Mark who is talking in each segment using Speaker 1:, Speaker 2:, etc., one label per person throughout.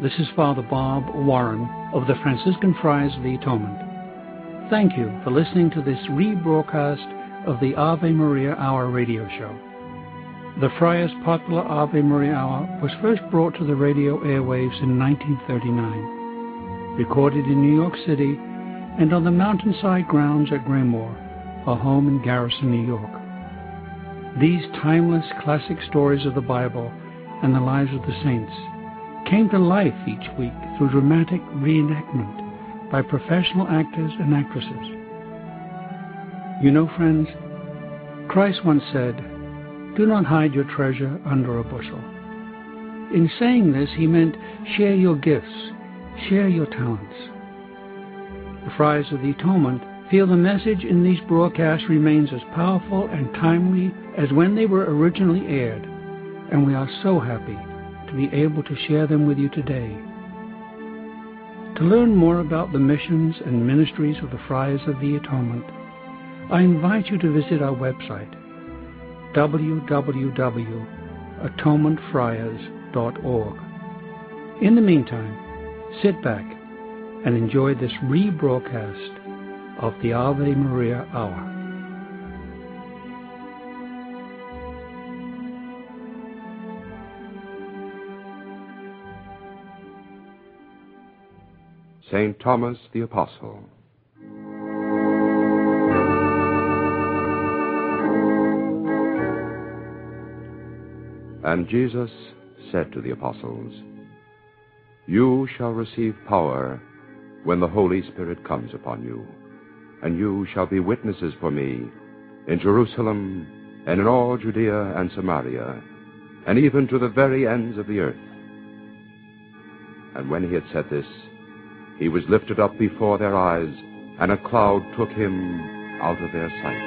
Speaker 1: This is Father Bob Warren of the Franciscan Friars of the Atonement. Thank you for listening to this rebroadcast of the Ave Maria Hour radio show. The Friars' popular Ave Maria Hour was first brought to the radio airwaves in 1939, recorded in New York City and on the mountainside grounds at Graymoor, our home in Garrison, New York. These timeless classic stories of the Bible and the lives of the saints came to life each week through dramatic reenactment by professional actors and actresses. You know, friends, Christ once said, "Do not hide your treasure under a bushel." In saying this, he meant share your gifts, share your talents. The Friars of the Atonement feel the message in these broadcasts remains as powerful and timely as when they were originally aired, and we are so happy to be able to share them with you today. To learn more about the missions and ministries of the Friars of the Atonement, I invite you to visit our website, www.atonementfriars.org. In the meantime, sit back and enjoy this rebroadcast of the Ave Maria Hour.
Speaker 2: St. Thomas the Apostle. And Jesus said to the apostles, "You shall receive power when the Holy Spirit comes upon you, and you shall be witnesses for me in Jerusalem and in all Judea and Samaria, and even to the very ends of the earth." And when he had said this, he was lifted up before their eyes, and a cloud took him out of their sight.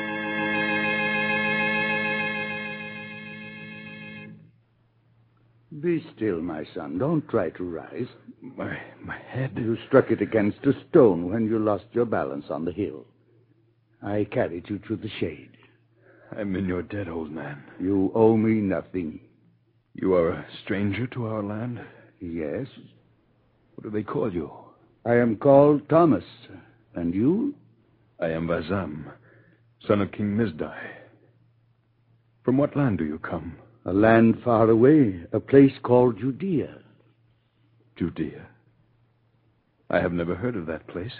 Speaker 3: Be still, my son. Don't try to rise.
Speaker 4: My head.
Speaker 3: You struck it against a stone when you lost your balance on the hill. I carried you to the shade.
Speaker 4: I'm in your debt, old man.
Speaker 3: You owe me nothing.
Speaker 4: You are a stranger to our land?
Speaker 3: Yes.
Speaker 4: What do they call you?
Speaker 3: I am called Thomas. And you?
Speaker 4: I am Vazam, son of King Mizdai. From what land do you come?
Speaker 3: A land far away, a place called Judea.
Speaker 4: Judea? I have never heard of that place.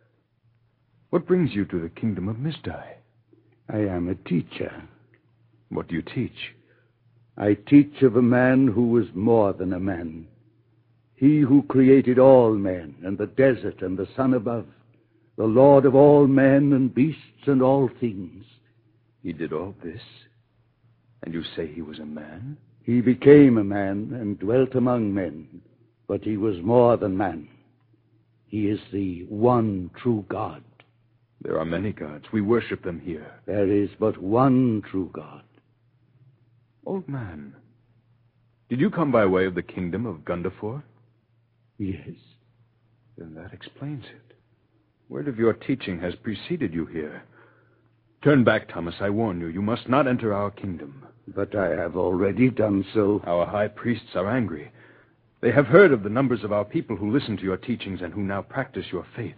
Speaker 4: What brings you to the kingdom of Mizdai?
Speaker 3: I am a teacher.
Speaker 4: What do you teach?
Speaker 3: I teach of a man who was more than a man. He who created all men and the desert and the sun above, the Lord of all men and beasts and all things.
Speaker 4: He did all this? And you say he was a man?
Speaker 3: He became a man and dwelt among men, but he was more than man. He is the one true God.
Speaker 4: There are many gods. We worship them here.
Speaker 3: There is but one true God.
Speaker 4: Old man, did you come by way of the kingdom of Gundafor?
Speaker 3: Yes.
Speaker 4: Then that explains it. Word of your teaching has preceded you here. Turn back, Thomas, I warn you. You must not enter our kingdom.
Speaker 3: But I have already done so.
Speaker 4: Our high priests are angry. They have heard of the numbers of our people who listen to your teachings and who now practice your faith.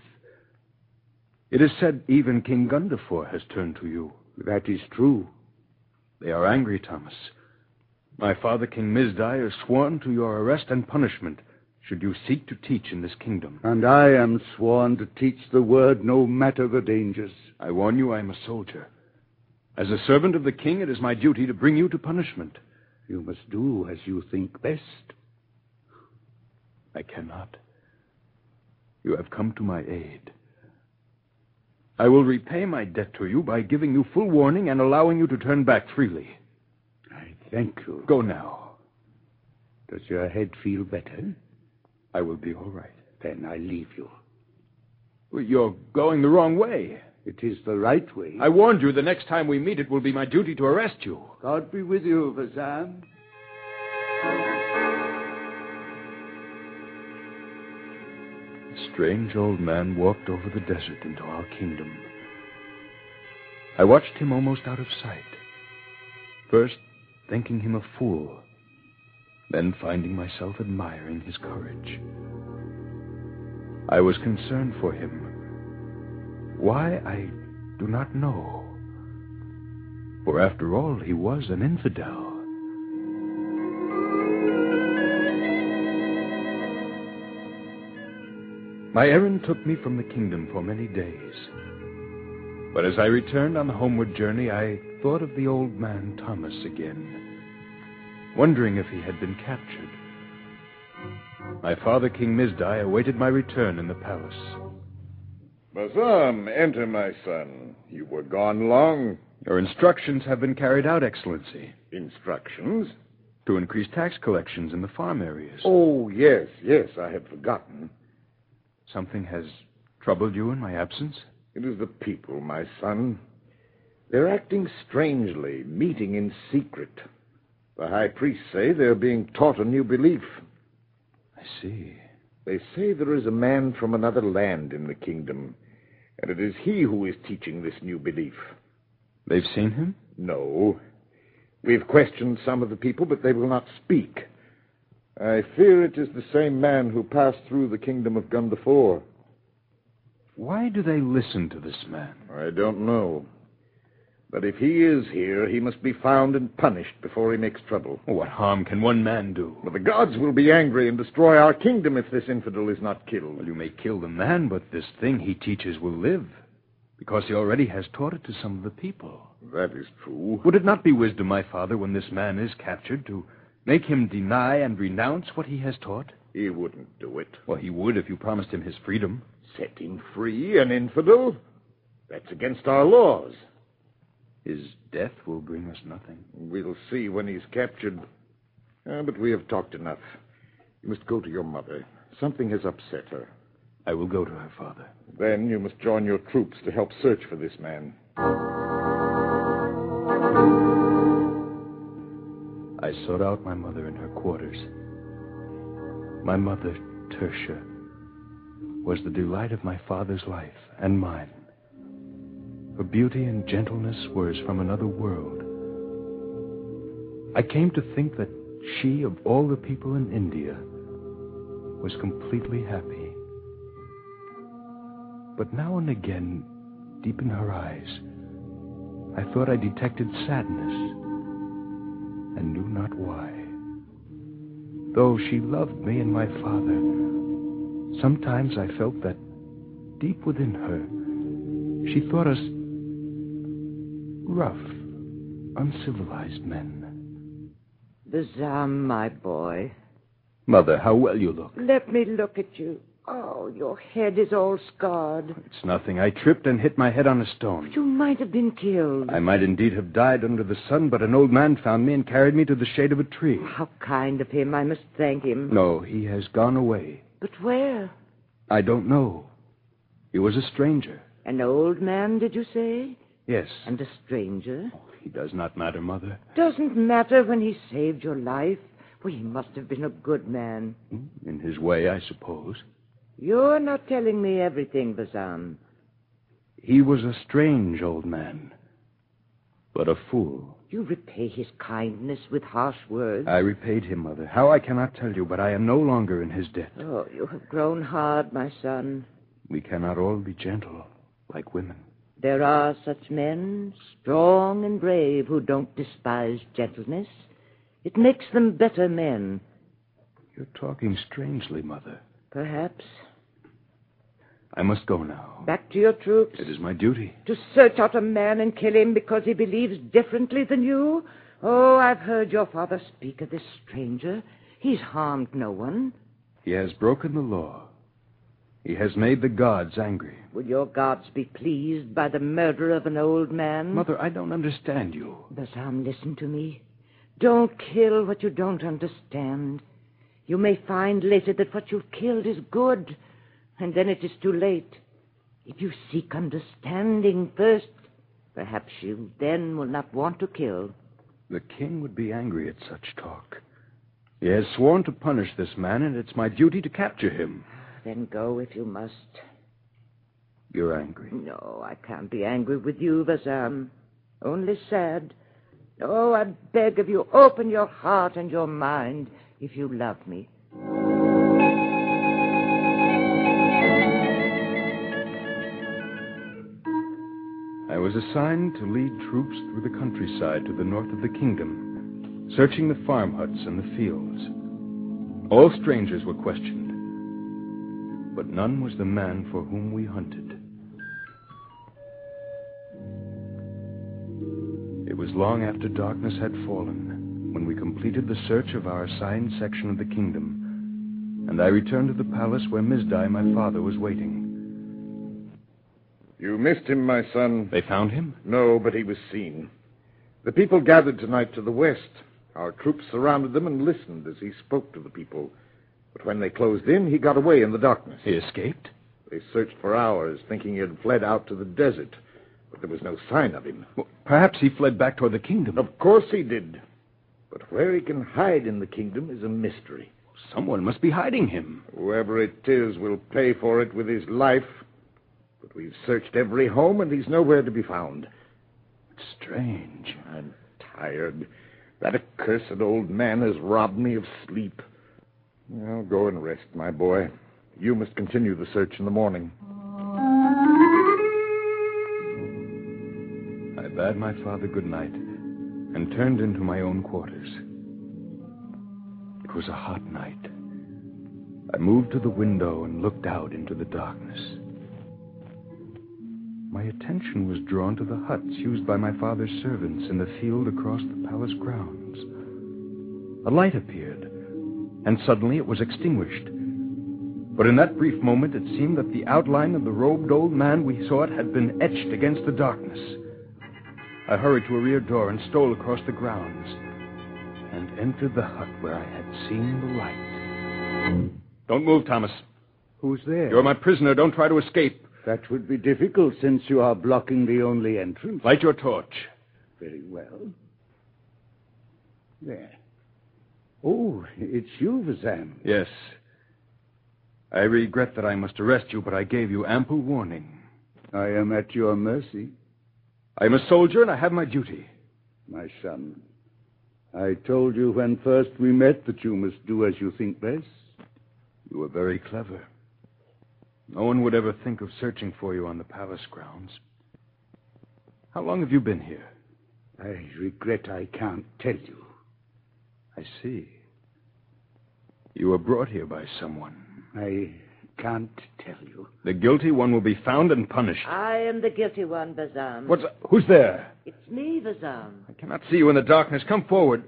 Speaker 4: It is said even King Gundafor has turned to you.
Speaker 3: That is true.
Speaker 4: They are angry, Thomas. My father, King Mizdai, is sworn to your arrest and punishment should you seek to teach in this kingdom.
Speaker 3: And I am sworn to teach the word no matter the dangers.
Speaker 4: I warn you, I am a soldier. As a servant of the king, it is my duty to bring you to punishment.
Speaker 3: You must do as you think best.
Speaker 4: I cannot. You have come to my aid. I will repay my debt to you by giving you full warning and allowing you to turn back freely.
Speaker 3: I thank you.
Speaker 4: Go now.
Speaker 3: Does your head feel better?
Speaker 4: I will be all right.
Speaker 3: Then I leave you.
Speaker 4: Well, you're going the wrong way.
Speaker 3: It is the right way.
Speaker 4: I warned you the next time we meet it will be my duty to arrest you.
Speaker 3: God be with you, Vazam.
Speaker 4: The strange old man walked over the desert into our kingdom. I watched him almost out of sight. First, thinking him a fool. then finding myself admiring his courage. I was concerned for him. Why, I do not know. For after all, he was an infidel. My errand took me from the kingdom for many days. But as I returned on the homeward journey, I thought of the old man Thomas again, wondering if he had been captured. My father, King Mizdai, awaited my return in the palace.
Speaker 5: Bazam, enter, my son. You were gone long.
Speaker 4: Your instructions have been carried out, Excellency.
Speaker 5: Instructions?
Speaker 4: To increase tax collections in the farm areas.
Speaker 5: Oh, yes, I had forgotten.
Speaker 4: Something has troubled you in my absence?
Speaker 5: It is the people, my son. They're acting strangely, meeting in secret. The high priests say they're being taught a new belief.
Speaker 4: I see.
Speaker 5: They say there is a man from another land in the kingdom, and it is he who is teaching this new belief.
Speaker 4: They've seen him?
Speaker 5: No. We've questioned some of the people, but they will not speak. I fear it is the same man who passed through the kingdom of Gundafor.
Speaker 4: Why do they listen to this man?
Speaker 5: I don't know. But if he is here, he must be found and punished before he makes trouble.
Speaker 4: What harm can one man do?
Speaker 5: Well, the gods will be angry and destroy our kingdom if this infidel is not killed.
Speaker 4: Well, you may kill the man, but this thing he teaches will live, because he already has taught it to some of the people.
Speaker 5: That is true.
Speaker 4: Would it not be wisdom, my father, when this man is captured, to make him deny and renounce what he has taught?
Speaker 5: He wouldn't do it.
Speaker 4: Well, he would if you promised him his freedom.
Speaker 5: Set him free, an infidel? That's against our laws.
Speaker 4: His death will bring us nothing.
Speaker 5: We'll see when he's captured. But we have talked enough. You must go to your mother. Something has upset her.
Speaker 4: I will go to her, Father.
Speaker 5: Then you must join your troops to help search for this man.
Speaker 4: I sought out my mother in her quarters. My mother, Tertia, was the delight of my father's life and mine. Her beauty and gentleness were as from another world. I came to think that she, of all the people in India, was completely happy. But now and again, deep in her eyes, I thought I detected sadness, and knew not why. Though she loved me and my father, sometimes I felt that deep within her, she thought us rough, uncivilized men.
Speaker 6: Bazam, my boy.
Speaker 4: Mother, how well you look.
Speaker 6: Let me look at you. Oh, your head is all scarred.
Speaker 4: It's nothing. I tripped and hit my head on a stone.
Speaker 6: You might have been killed.
Speaker 4: I might indeed have died under the sun, but an old man found me and carried me to the shade of a tree.
Speaker 6: How kind of him. I must thank him.
Speaker 4: No, he has gone away.
Speaker 6: But where?
Speaker 4: I don't know. He was a stranger.
Speaker 6: An old man, did you say?
Speaker 4: Yes.
Speaker 6: And a stranger?
Speaker 4: Oh, he does not matter, Mother.
Speaker 6: Doesn't matter when he saved your life. Well, he must have been a good man.
Speaker 4: In his way, I suppose.
Speaker 6: You're not telling me everything, Bazam.
Speaker 4: He was a strange old man, but a fool.
Speaker 6: You repay his kindness with harsh words.
Speaker 4: I repaid him, Mother. How, I cannot tell you, but I am no longer in his debt.
Speaker 6: Oh, you have grown hard, my son.
Speaker 4: We cannot all be gentle, like women.
Speaker 6: There are such men, strong and brave, who don't despise gentleness. It makes them better men.
Speaker 4: You're talking strangely, Mother.
Speaker 6: Perhaps.
Speaker 4: I must go now.
Speaker 6: Back to your troops?
Speaker 4: It is my duty.
Speaker 6: To search out a man and kill him because he believes differently than you? Oh, I've heard your father speak of this stranger. He's harmed no one.
Speaker 4: He has broken the law. He has made the gods angry.
Speaker 6: Will your gods be pleased by the murder of an old man?
Speaker 4: Mother, I don't understand you.
Speaker 6: Bazam, listen to me. Don't kill what you don't understand. You may find later that what you've killed is good, and then it is too late. If you seek understanding first, perhaps you then will not want to kill.
Speaker 4: The king would be angry at such talk. He has sworn to punish this man, and it's my duty to capture him.
Speaker 6: Then go if you must.
Speaker 4: You're angry.
Speaker 6: No, I can't be angry with you, Bazam. Only sad. Oh, I beg of you, open your heart and your mind. if you love me.
Speaker 4: I was assigned to lead troops through the countryside to the north of the kingdom, searching the farm huts and the fields. All strangers were questioned, but none was the man for whom we hunted. It was long after darkness had fallen when we completed the search of our assigned section of the kingdom, and I returned to the palace where Mizdi, my father, was waiting.
Speaker 5: You missed him, my son.
Speaker 4: They found him?
Speaker 5: No, but he was seen. The people gathered tonight to the west. Our troops surrounded them and listened as he spoke to the people. But when they closed in, he got away in the darkness.
Speaker 4: He escaped?
Speaker 5: They searched for hours, thinking he had fled out to the desert. But there was no sign of him.
Speaker 4: Well, perhaps he fled back toward the kingdom.
Speaker 5: Of course he did. But where he can hide in the kingdom is a mystery.
Speaker 4: Someone must be hiding him.
Speaker 5: Whoever it is will pay for it with his life. But we've searched every home, and he's nowhere to be found.
Speaker 4: It's strange.
Speaker 5: I'm tired. That accursed old man has robbed me of sleep. Well, go and rest, my boy. You must continue the search in the morning.
Speaker 4: I bade my father good night and turned into my own quarters. It was a hot night. I moved to the window and looked out into the darkness. My attention was drawn to the huts used by my father's servants in the field across the palace grounds. A light appeared, and suddenly it was extinguished. But in that brief moment, it seemed that the outline of the robed old man we sought had been etched against the darkness. I hurried to a rear door and stole across the grounds and entered the hut where I had seen the light. Don't move, Thomas.
Speaker 3: Who's there?
Speaker 4: You're my prisoner. Don't try to escape.
Speaker 3: That would be difficult since you are blocking the only entrance.
Speaker 4: Light your torch.
Speaker 3: Very well. There. Oh, it's you, Vazam.
Speaker 4: Yes. I regret that I must arrest you, but I gave you ample warning.
Speaker 3: I am at your mercy.
Speaker 4: I am a soldier, and I have my duty.
Speaker 3: My son, I told you when first we met that you must do as you think best.
Speaker 4: You were very clever. No one would ever think of searching for you on the palace grounds. How long have you been here?
Speaker 3: I regret I can't tell you.
Speaker 4: I see. You were brought here by someone.
Speaker 3: I can't tell you.
Speaker 4: The guilty one will be found and punished.
Speaker 6: I am the guilty one, Vazam.
Speaker 4: Who's there?
Speaker 6: It's me, Vazam.
Speaker 4: I cannot see you in the darkness. Come forward.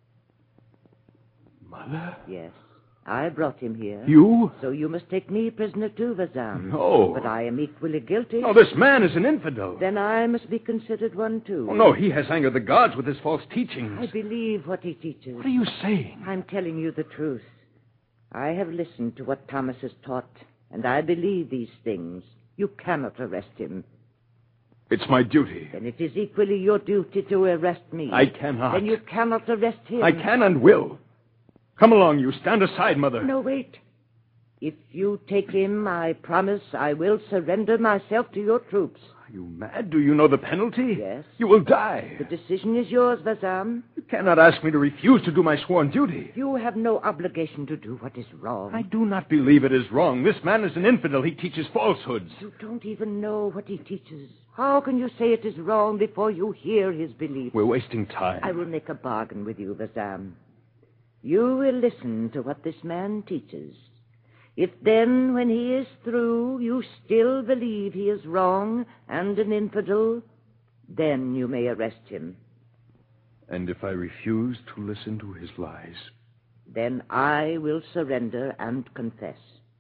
Speaker 4: Mother?
Speaker 6: Yes, I brought him here.
Speaker 4: You?
Speaker 6: So you must take me prisoner too, Vazam.
Speaker 4: No.
Speaker 6: But I am equally guilty.
Speaker 4: No, this man is an infidel.
Speaker 6: Then I must be considered one too.
Speaker 4: Oh, no, he has angered the gods with his false teachings.
Speaker 6: I believe what he teaches.
Speaker 4: What are you saying?
Speaker 6: I'm telling you the truth. I have listened to what Thomas has taught, and I believe these things. You cannot arrest him.
Speaker 4: It's my duty.
Speaker 6: Then it is equally your duty to arrest me.
Speaker 4: I cannot.
Speaker 6: Then you cannot arrest him.
Speaker 4: I can and will. Come along, you. Stand aside, Mother.
Speaker 6: No, wait. If you take him, I promise I will surrender myself to your troops.
Speaker 4: Are you mad? Do you know the penalty?
Speaker 6: Yes.
Speaker 4: You will die.
Speaker 6: The decision is yours, Vazam.
Speaker 4: You cannot ask me to refuse to do my sworn duty.
Speaker 6: You have no obligation to do what is wrong.
Speaker 4: I do not believe it is wrong. This man is an infidel. He teaches falsehoods.
Speaker 6: You don't even know what he teaches. How can you say it is wrong before you hear his belief?
Speaker 4: We're wasting time.
Speaker 6: I will make a bargain with you, Vazam. You will listen to what this man teaches. If then, when he is through, you still believe he is wrong and an infidel, then you may arrest him.
Speaker 4: And if I refuse to listen to his lies?
Speaker 6: Then I will surrender and confess.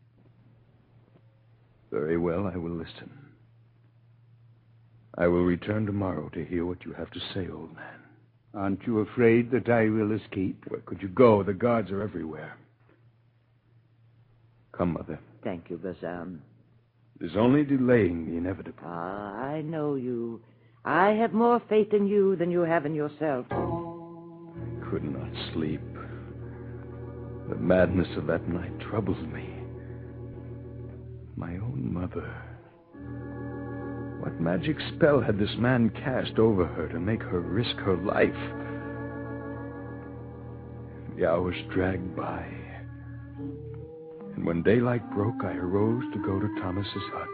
Speaker 4: Very well, I will listen. I will return tomorrow to hear what you have to say, old man.
Speaker 3: Aren't you afraid that I will escape?
Speaker 4: Where could you go? The guards are everywhere. Come, Mother.
Speaker 6: Thank you, Vazam.
Speaker 4: It is only delaying the inevitable.
Speaker 6: Ah, I know you. I have more faith in you than you have in yourself.
Speaker 4: I could not sleep. The madness of that night troubles me. My own mother. What magic spell had this man cast over her to make her risk her life? The hours dragged by. And when daylight broke, I arose to go to Thomas's hut.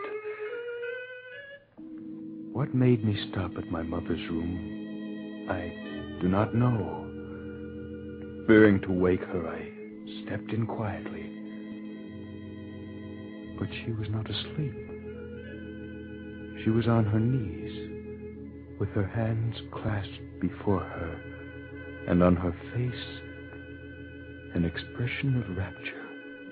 Speaker 4: What made me stop at my mother's room, I do not know. Fearing to wake her, I stepped in quietly. But she was not asleep. She was on her knees, with her hands clasped before her, and on her face an expression of rapture.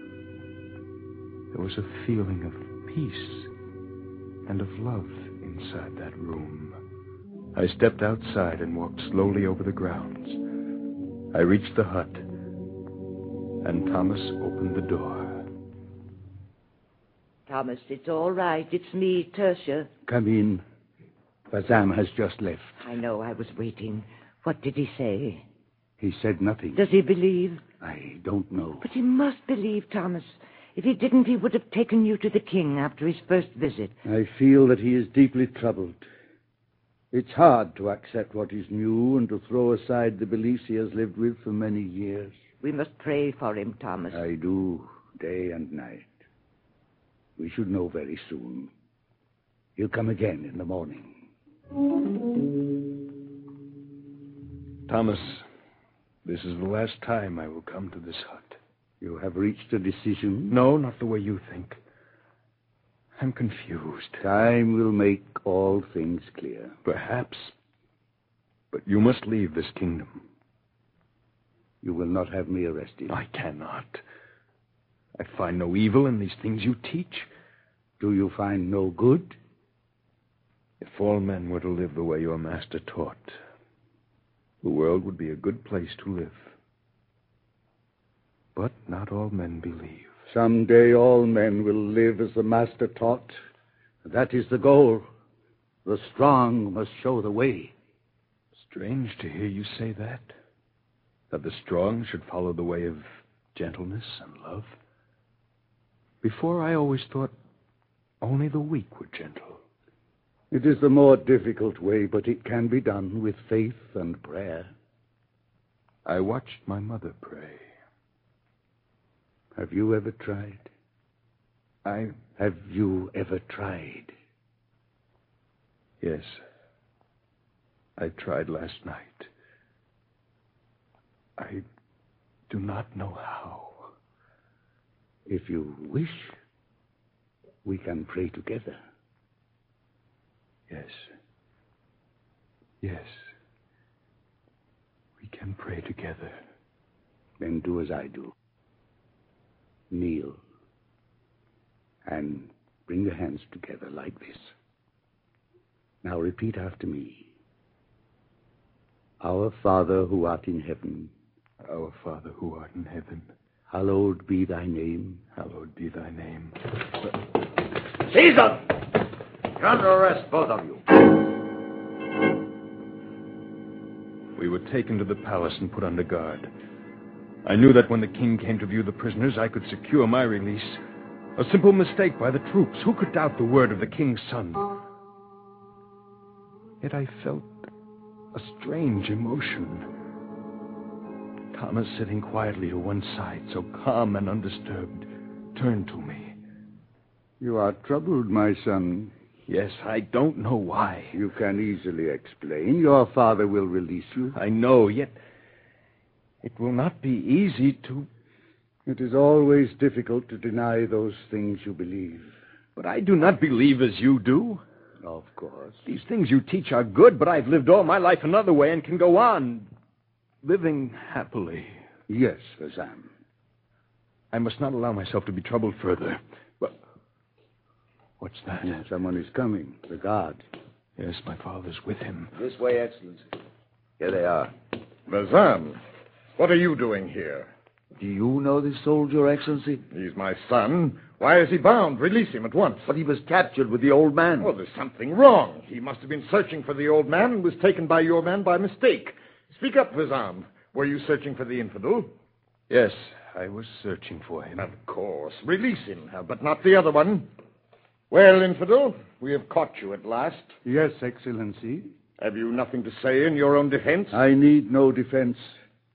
Speaker 4: There was a feeling of peace and of love inside that room. I stepped outside and walked slowly over the grounds. I reached the hut, and Thomas opened the door.
Speaker 6: Thomas, it's all right. It's me, Tertia.
Speaker 3: Come in. Fazam has just left.
Speaker 6: I know, I was waiting. What did he say?
Speaker 3: He said nothing.
Speaker 6: Does he believe?
Speaker 3: I don't know.
Speaker 6: But he must believe, Thomas. If he didn't, he would have taken you to the king after his first visit.
Speaker 3: I feel that he is deeply troubled. It's hard to accept what is new and to throw aside the beliefs he has lived with for many years.
Speaker 6: We must pray for him, Thomas.
Speaker 3: I do, day and night. We should know very soon. He'll come again in the morning.
Speaker 4: Thomas, this is the last time I will come to this hut.
Speaker 3: You have reached a decision?
Speaker 4: No, not the way you think. I'm confused.
Speaker 3: Time will make all things clear.
Speaker 4: Perhaps. But you must leave this kingdom.
Speaker 3: You will not have me arrested.
Speaker 4: I cannot. I find no evil in these things you teach.
Speaker 3: Do you find no good?
Speaker 4: If all men were to live the way your master taught, the world would be a good place to live. But not all men believe.
Speaker 3: Someday all men will live as the master taught. That is the goal. The strong must show the way.
Speaker 4: Strange to hear you say that. That the strong should follow the way of gentleness and love. Before, I always thought only the weak were gentle.
Speaker 3: It is the more difficult way, but it can be done with faith and prayer.
Speaker 4: I watched my mother pray.
Speaker 3: Have you ever tried? Have you ever tried?
Speaker 4: Yes. I tried last night. I do not know how.
Speaker 3: If you wish, we can pray together.
Speaker 4: Yes. Yes. We can pray together.
Speaker 3: Then do as I do. Kneel. And bring your hands together like this. Now repeat after me. Our Father who art in heaven.
Speaker 4: Our Father who art in heaven.
Speaker 3: Hallowed be thy name.
Speaker 4: Hallowed be thy name.
Speaker 2: Caesar! You're under arrest, both of you.
Speaker 4: We were taken to the palace and put under guard. I knew that when the king came to view the prisoners, I could secure my release. A simple mistake by the troops. Who could doubt the word of the king's son? Yet I felt a strange emotion. Thomas, sitting quietly to one side, so calm and undisturbed, turned to me.
Speaker 3: You are troubled, my son.
Speaker 4: Yes, I don't know why.
Speaker 3: You can easily explain. Your father will release you.
Speaker 4: I know, yet it will not be easy to...
Speaker 3: It is always difficult to deny those things you believe.
Speaker 4: But I do not believe as you do.
Speaker 3: Of course.
Speaker 4: These things you teach are good, but I've lived all my life another way and can go on living happily.
Speaker 3: Yes, Fazam.
Speaker 4: I must not allow myself to be troubled further. But what's that?
Speaker 3: Someone is coming. The guard.
Speaker 4: Yes, my father's with him.
Speaker 2: This way, Excellency. Here they are.
Speaker 5: Bazan, what are you doing here?
Speaker 7: Do you know this soldier, Excellency?
Speaker 5: He's my son. Why is he bound? Release him at once.
Speaker 7: But he was captured with the old man.
Speaker 5: Well, there's something wrong. He must have been searching for the old man and was taken by your man by mistake. Speak up, Bazan. Were you searching for the infidel?
Speaker 4: Yes, I was searching for him.
Speaker 5: Of course. Release him, but not the other one. Well, infidel, we have caught you at last.
Speaker 3: Yes, Excellency.
Speaker 5: Have you nothing to say in your own defense?
Speaker 3: I need no defense.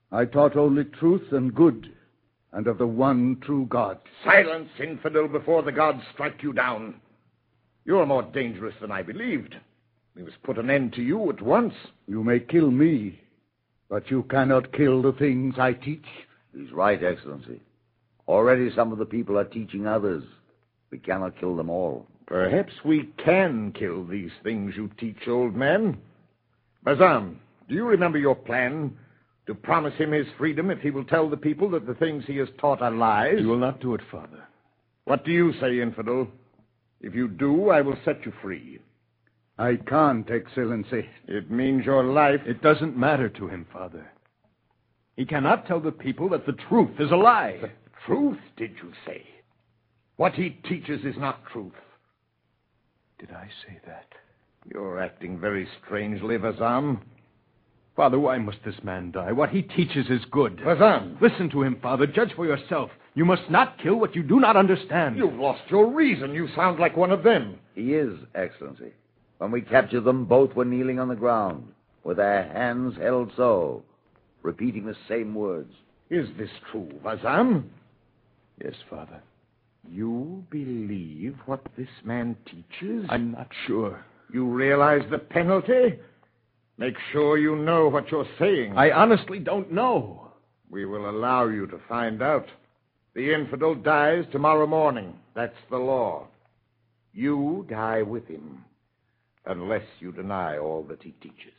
Speaker 3: I taught only truth and good, and of the one true God.
Speaker 5: Silence, infidel, before the gods strike you down. You're more dangerous than I believed. We must put an end to you at once.
Speaker 3: You may kill me, but you cannot kill the things I teach.
Speaker 7: He's right, Excellency. Already some of the people are teaching others. We cannot kill them all.
Speaker 5: Perhaps we can kill these things you teach, old man. Bazan, do you remember your plan? To promise him his freedom if he will tell the people that the things he has taught are lies?
Speaker 4: You will not do it, Father.
Speaker 5: What do you say, infidel? If you do, I will set you free.
Speaker 3: I can't, Excellency.
Speaker 5: It means your life.
Speaker 4: It doesn't matter to him, Father. He cannot tell the people that the truth is a lie.
Speaker 5: The truth, did you say? What he teaches is not truth.
Speaker 4: Did I say that?
Speaker 5: You're acting very strangely, Bazan.
Speaker 4: Father, why must this man die? What he teaches is good.
Speaker 5: Bazan!
Speaker 4: Listen to him, Father. Judge for yourself. You must not kill what you do not understand.
Speaker 5: You've lost your reason. You sound like one of them.
Speaker 7: He is, Excellency. When we captured them, both were kneeling on the ground, with their hands held so, repeating the same words.
Speaker 5: Is this true, Bazan?
Speaker 4: Yes, Father.
Speaker 5: You believe what this man teaches?
Speaker 4: I'm not sure.
Speaker 5: You realize the penalty? Make sure you know what you're saying.
Speaker 4: I honestly don't know.
Speaker 5: We will allow you to find out. The infidel dies tomorrow morning. That's the law. You die with him, unless you deny all that he teaches.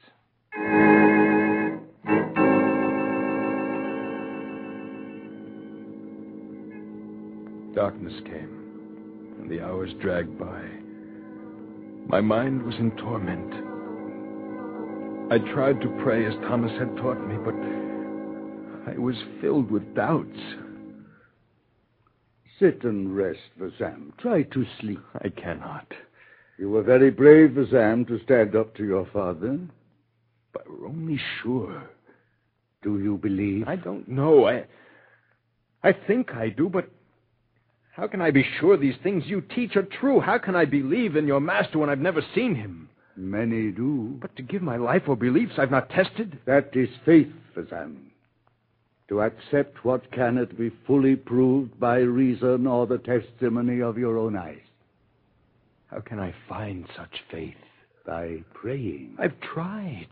Speaker 4: Darkness came, and the hours dragged by. My mind was in torment. I tried to pray as Thomas had taught me, but I was filled with doubts.
Speaker 3: Sit and rest, Bazam. Try to sleep.
Speaker 4: I cannot.
Speaker 3: You were very brave, Bazam, to stand up to your father.
Speaker 4: But we're only sure.
Speaker 3: Do you believe?
Speaker 4: I don't know. I think I do, but how can I be sure these things you teach are true? How can I believe in your master when I've never seen him?
Speaker 3: Many do.
Speaker 4: But to give my life or beliefs I've not tested?
Speaker 3: That is faith, Bazam. To accept what cannot be fully proved by reason or the testimony of your own eyes.
Speaker 4: How can I find such faith?
Speaker 3: By praying.
Speaker 4: I've tried.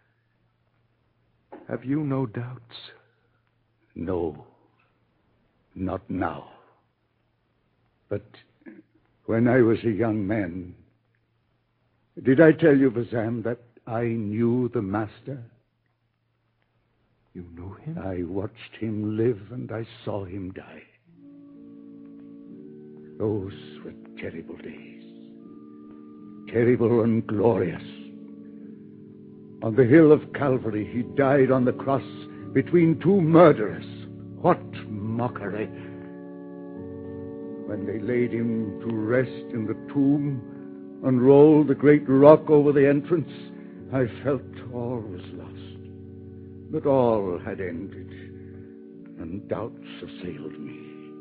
Speaker 4: Have you no doubts?
Speaker 3: No. Not now. But when I was a young man, did I tell you, Bazam, that I knew the Master?
Speaker 4: You knew him?
Speaker 3: I watched him live and I saw him die. Those were terrible days. Terrible and glorious. On the hill of Calvary, he died on the cross between two murderers. What mockery! When they laid him to rest in the tomb and rolled the great rock over the entrance, I felt all was lost. That all had ended, and doubts assailed me.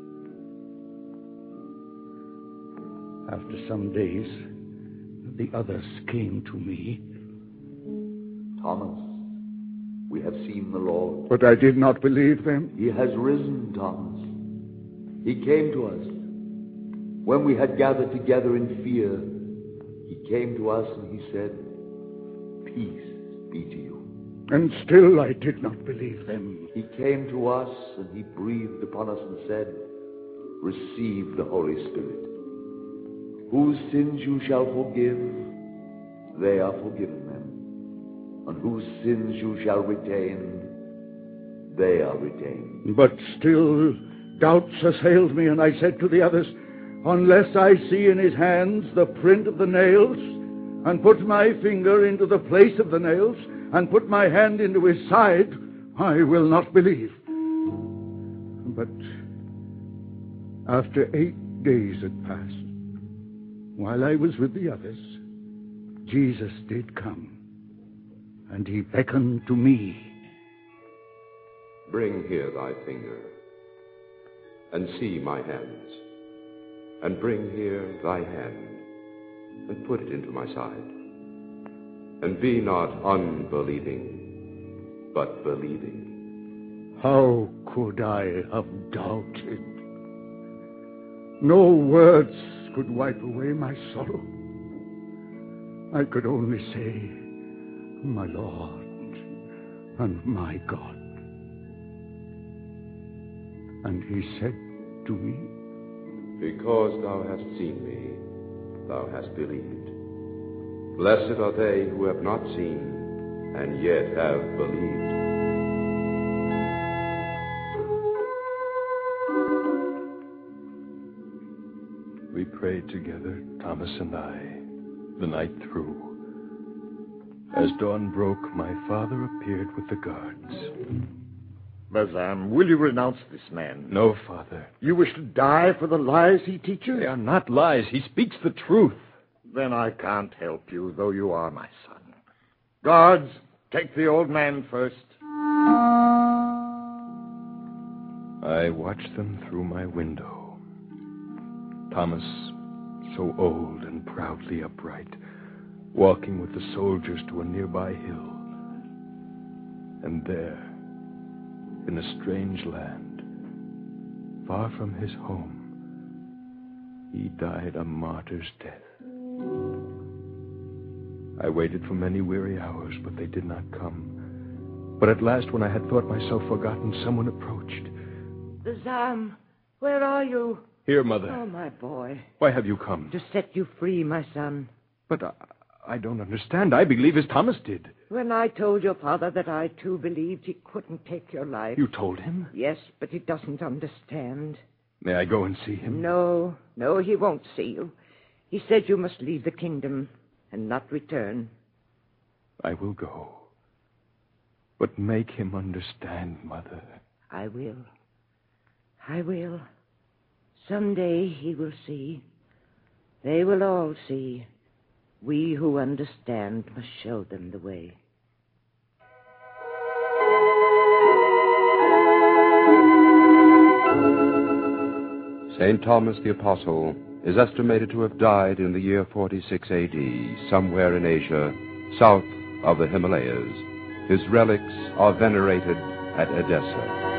Speaker 3: After some days, the others came to me.
Speaker 7: Thomas, we have seen the Lord.
Speaker 3: But I did not believe them.
Speaker 7: He has risen, Thomas. He came to us. When we had gathered together in fear, he came to us and he said, "Peace be to you."
Speaker 3: And still I did not believe them.
Speaker 7: He came to us and he breathed upon us and said, "Receive the Holy Spirit. Whose sins you shall forgive, they are forgiven them. And whose sins you shall retain, they are retained."
Speaker 3: But still doubts assailed me, and I said to the others, "Unless I see in his hands the print of the nails, and put my finger into the place of the nails, and put my hand into his side, I will not believe." But after 8 days had passed, while I was with the others, Jesus did come, and he beckoned to me.
Speaker 2: Bring here thy finger, and see my hands, and bring here thy hand, and put it into my side. And be not unbelieving, but believing.
Speaker 3: How could I have doubted? No words could wipe away my sorrow. I could only say, my Lord and my God. And he said to me,
Speaker 2: Because thou hast seen me, thou hast believed. Blessed are they who have not seen, and yet have believed.
Speaker 4: We prayed together, Thomas and I, the night through. As dawn broke, my father appeared with the guards.
Speaker 5: Bazan, will you renounce this man?
Speaker 4: No, Father.
Speaker 5: You wish to die for the lies he teaches?
Speaker 4: They are not lies. He speaks the truth.
Speaker 5: Then I can't help you, though you are my son. Guards, take the old man first.
Speaker 4: I watched them through my window. Thomas, so old and proudly upright, walking with the soldiers to a nearby hill. And there, in a strange land, far from his home, he died a martyr's death. I waited for many weary hours, but they did not come. But at last, when I had thought myself forgotten, someone approached.
Speaker 6: Bazan, where are you?
Speaker 4: Here, Mother.
Speaker 6: Oh, my boy.
Speaker 4: Why have you come?
Speaker 6: To set you free, my son.
Speaker 4: But I don't understand. I believe as Thomas did.
Speaker 6: When I told your father that I, too, believed he couldn't take your life.
Speaker 4: You told him?
Speaker 6: Yes, but he doesn't understand.
Speaker 4: May I go and see him?
Speaker 6: No, he won't see you. He said you must leave the kingdom and not return.
Speaker 4: I will go. But make him understand, Mother.
Speaker 6: I will. Someday he will see. They will all see. We who understand must show them the way.
Speaker 2: St. Thomas the Apostle is estimated to have died in the year 46 A.D., somewhere in Asia, south of the Himalayas. His relics are venerated at Edessa.